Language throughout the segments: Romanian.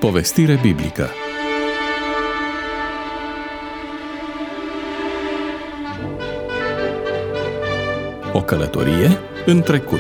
Povestire biblică. O călătorie în trecut.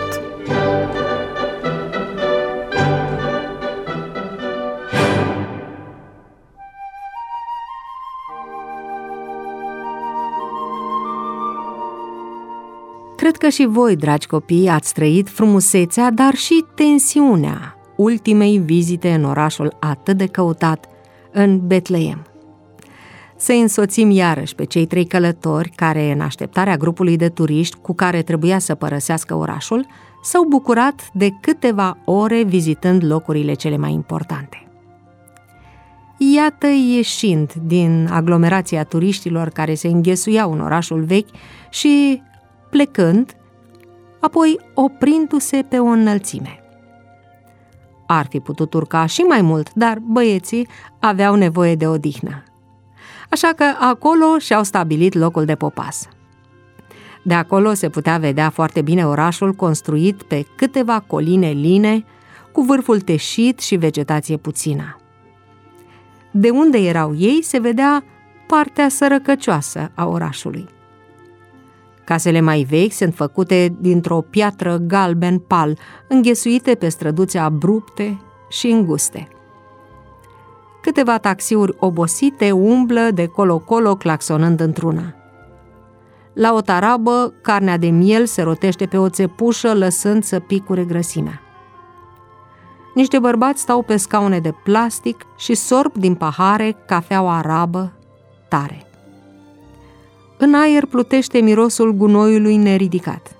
Cred că și voi, dragi copii, ați trăit frumusețea, dar și tensiunea ultimei vizite în orașul atât de căutat, în Betleem. Să însoțim iarăși pe cei 3 călători care, în așteptarea grupului de turiști cu care trebuia să părăsească orașul, s-au bucurat de câteva ore vizitând locurile cele mai importante. Iată, ieșind din aglomerația turiștilor care se înghesuiau în orașul vechi și plecând, apoi oprindu-se pe o înălțime. Ar fi putut urca și mai mult, dar băieții aveau nevoie de odihnă. Așa că acolo și-au stabilit locul de popas. De acolo se putea vedea foarte bine orașul construit pe câteva coline line, cu vârful teșit și vegetație puțină. De unde erau ei se vedea partea sărăcăcioasă a orașului. Casele mai vechi sunt făcute dintr-o piatră galben pal, înghesuite pe străduțe abrupte și înguste. Câteva taxiuri obosite umblă de colo-colo claxonând într-una. La o tarabă, carnea de miel se rotește pe o țepușă, lăsând să picure grăsimea. Niște bărbați stau pe scaune de plastic și sorb din pahare cafeaua arabă tare. În aer plutește mirosul gunoiului neridicat.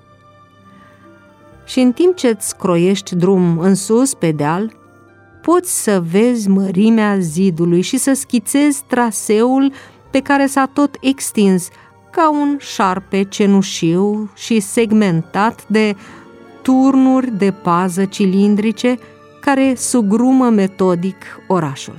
Și în timp ce îți croiești drum în sus, pe deal, poți să vezi mărimea zidului și să schițezi traseul pe care s-a tot extins ca un șarpe cenușiu și segmentat de turnuri de pază cilindrice care sugrumă metodic orașul.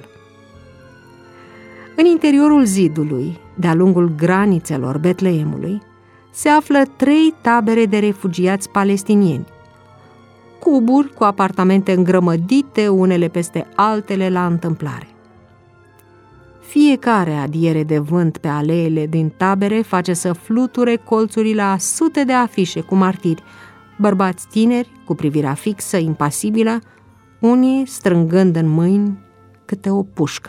În interiorul zidului, de-a lungul granițelor Betleemului, se află 3 tabere de refugiați palestinieni, cuburi cu apartamente îngrămădite unele peste altele la întâmplare. Fiecare adiere de vânt pe aleele din tabere face să fluture colțurile a sute de afișe cu martiri, bărbați tineri cu privirea fixă, impasibilă, unii strângând în mâini câte o pușcă.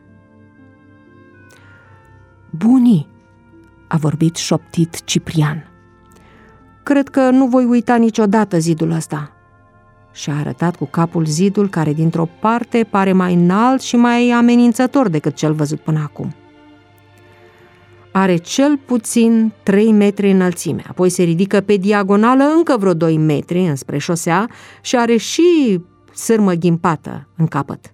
"Bunii!" a vorbit șoptit Ciprian. "Cred că nu voi uita niciodată zidul ăsta." Și-a arătat cu capul zidul care dintr-o parte pare mai înalt și mai amenințător decât cel văzut până acum. Are cel puțin 3 metri înălțime, apoi se ridică pe diagonală încă vreo 2 metri înspre șosea și are și sârmă ghimpată în capăt.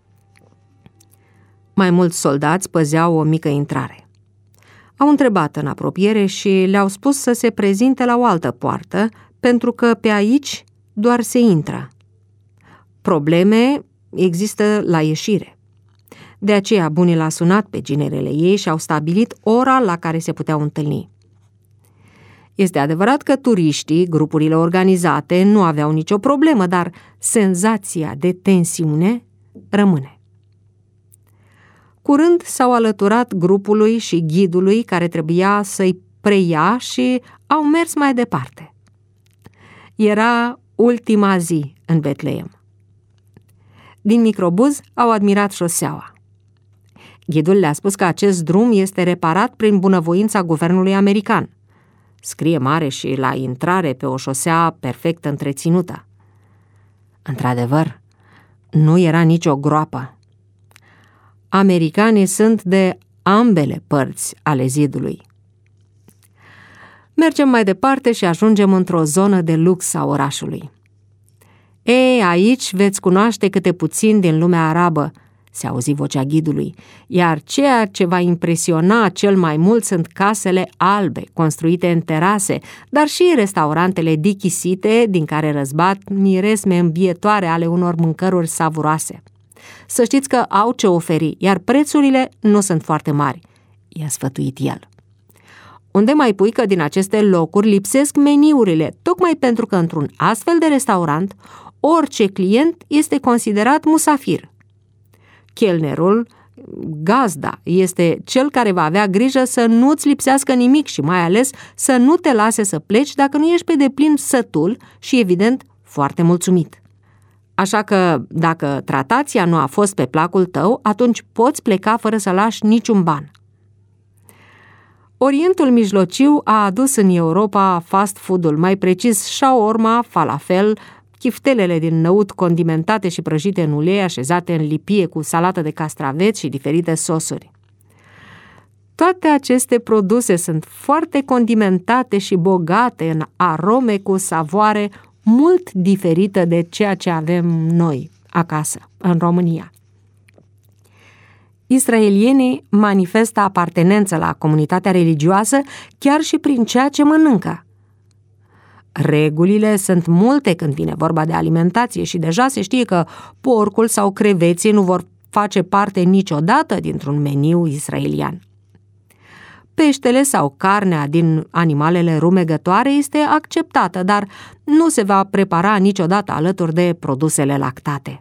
Mai mulți soldați păzeau o mică intrare. Au întrebat în apropiere și le-au spus să se prezinte la o altă poartă, pentru că pe aici doar se intră. Probleme există la ieșire. De aceea bunii l-a sunat pe ginerele ei și au stabilit ora la care se puteau întâlni. Este adevărat că turiștii, grupurile organizate, nu aveau nicio problemă, dar senzația de tensiune rămâne. Curând s-au alăturat grupului și ghidului care trebuia să-i preia și au mers mai departe. Era ultima zi în Betleem. Din microbuz au admirat șoseaua. Ghidul le-a spus că acest drum este reparat prin bunăvoința guvernului american. Scrie mare și la intrare pe o șosea perfect întreținută. Într-adevăr, nu era nicio groapă. Americanii sunt de ambele părți ale zidului. Mergem mai departe și ajungem într-o zonă de lux a orașului. Aici veți cunoaște câte puțin din lumea arabă, se auzi vocea ghidului, iar ceea ce va impresiona cel mai mult sunt casele albe, construite în terase, dar și restaurantele dichisite, din care răzbat miresme îmbietoare ale unor mâncăruri savuroase. Să știți că au ce oferi, iar prețurile nu sunt foarte mari, i-a sfătuit el. Unde mai pui că din aceste locuri lipsesc meniurile, tocmai pentru că într-un astfel de restaurant orice client este considerat musafir, Chelnerul, gazda, este cel care va avea grijă să nu-ți lipsească nimic și mai ales să nu te lase să pleci dacă nu ești pe deplin sătul și, evident, foarte mulțumit. Așa că, dacă tratația nu a fost pe placul tău, atunci poți pleca fără să lași niciun ban. Orientul Mijlociu a adus în Europa fast food-ul, mai precis shawarma, falafel, chiftelele din năut condimentate și prăjite în ulei, așezate în lipie cu salată de castraveți și diferite sosuri. Toate aceste produse sunt foarte condimentate și bogate în arome cu savoare mult diferită de ceea ce avem noi acasă, în România. Israelienii manifestă apartenență la comunitatea religioasă chiar și prin ceea ce mănâncă. Regulile sunt multe când vine vorba de alimentație și deja se știe că porcul sau creveții nu vor face parte niciodată dintr-un meniu israelian. Peștele sau carnea din animalele rumegătoare este acceptată, dar nu se va prepara niciodată alături de produsele lactate.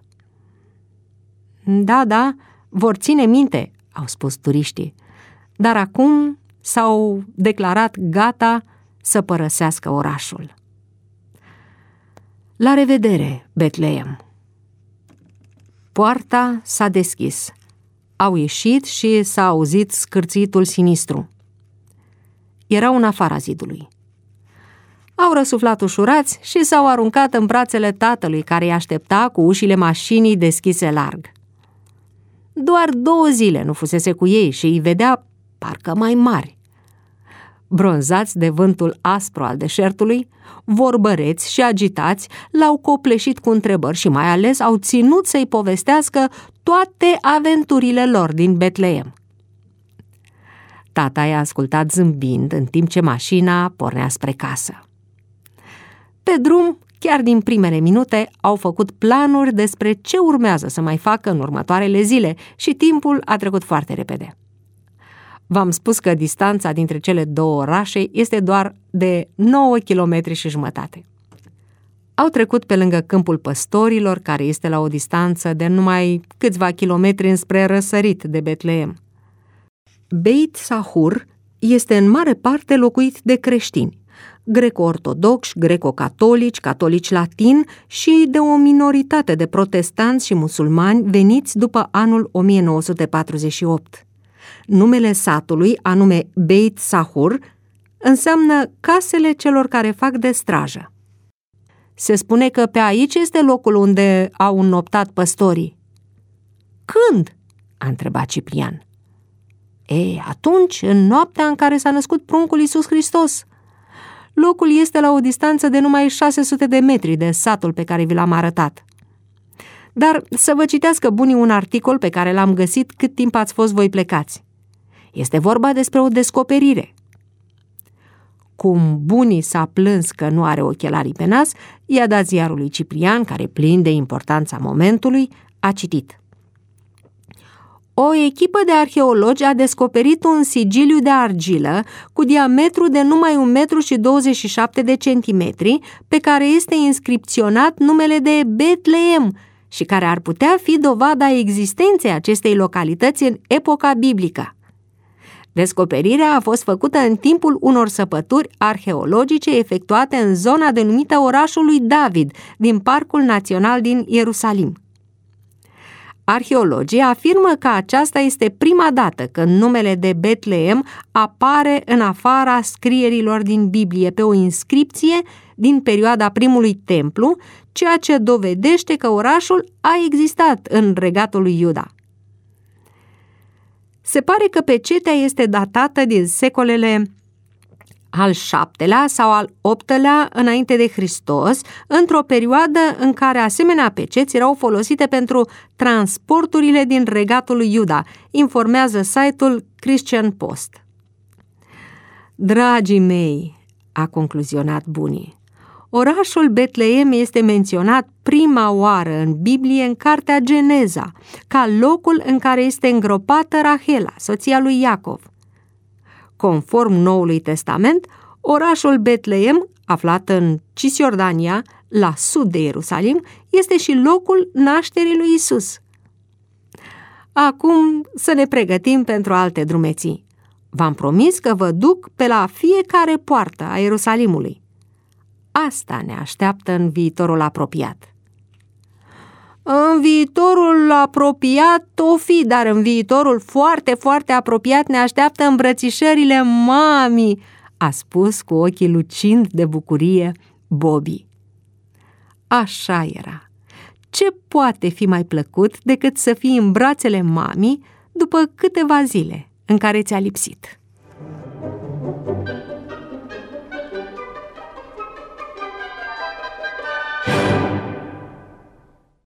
Da, vor ține minte, au spus turiștii, dar acum s-au declarat gata să părăsească orașul. La revedere, Betleem! Poarta s-a deschis. Au ieșit și s-a auzit scârțitul sinistru. Erau în afara zidului. Au răsuflat ușurați și s-au aruncat în brațele tatălui, care îi aștepta cu ușile mașinii deschise larg. Doar 2 zile nu fusese cu ei și îi vedea parcă mai mari. Bronzați de vântul aspru al deșertului, vorbăreți și agitați, l-au copleșit cu întrebări și mai ales au ținut să-i povestească toate aventurile lor din Betleem. Tata i-a ascultat zâmbind în timp ce mașina pornea spre casă. Pe drum, chiar din primele minute, au făcut planuri despre ce urmează să mai facă în următoarele zile și timpul a trecut foarte repede. V-am spus că distanța dintre cele 2 orașe este doar de 9,5 km. Au trecut pe lângă câmpul păstorilor, care este la o distanță de numai câțiva kilometri înspre răsărit de Betleem. Beit Sahur este în mare parte locuit de creștini, greco-ortodoxi, greco-catolici, catolici latini și de o minoritate de protestanți și musulmani veniți după anul 1948. Numele satului, anume Beit Sahur, înseamnă casele celor care fac de strajă. Se spune că pe aici este locul unde au înnoptat păstorii. Când? A întrebat Ciprian. Atunci, în noaptea în care s-a născut pruncul Iisus Hristos. Locul este la o distanță de numai 600 de metri de satul pe care vi l-am arătat. Dar să vă citească bunii un articol pe care l-am găsit cât timp ați fost voi plecați. Este vorba despre o descoperire. Cum bunii s-a plâns că nu are ochelarii pe nas, i-a dat ziarul lui Ciprian, care, plin de importanța momentului, a citit. O echipă de arheologi a descoperit un sigiliu de argilă cu diametru de numai 1,27 m, pe care este inscripționat numele de Betleem și care ar putea fi dovada existenței acestei localități în epoca biblică. Descoperirea a fost făcută în timpul unor săpături arheologice efectuate în zona denumită Orașul lui David, din Parcul Național din Ierusalim. Arheologii afirmă că aceasta este prima dată când numele de Betleem apare în afara scrierilor din Biblie pe o inscripție din perioada primului templu, ceea ce dovedește că orașul a existat în regatul lui Iuda. Se pare că pecetea este datată din secolele al VII-lea sau al VIII-lea înainte de Hristos, într-o perioadă în care asemenea peceți erau folosite pentru transporturile din regatul lui Iuda, informează site-ul Christian Post. Dragii mei, a concluzionat bunii, orașul Betleem este menționat prima oară în Biblie în cartea Geneza, ca locul în care este îngropată Rahela, soția lui Iacov. Conform Noului Testament, orașul Betleem, aflat în Cisjordania, la sud de Ierusalim, este și locul nașterii lui Isus. Acum să ne pregătim pentru alte drumeții. V-am promis că vă duc pe la fiecare poartă a Ierusalimului. Asta ne așteaptă în viitorul apropiat. În viitorul apropiat o fi, dar în viitorul foarte, foarte apropiat ne așteaptă îmbrățișările mamii, a spus cu ochii lucind de bucurie Bobby. Așa era. Ce poate fi mai plăcut decât să fii în brațele mamii după câteva zile în care ți-a lipsit?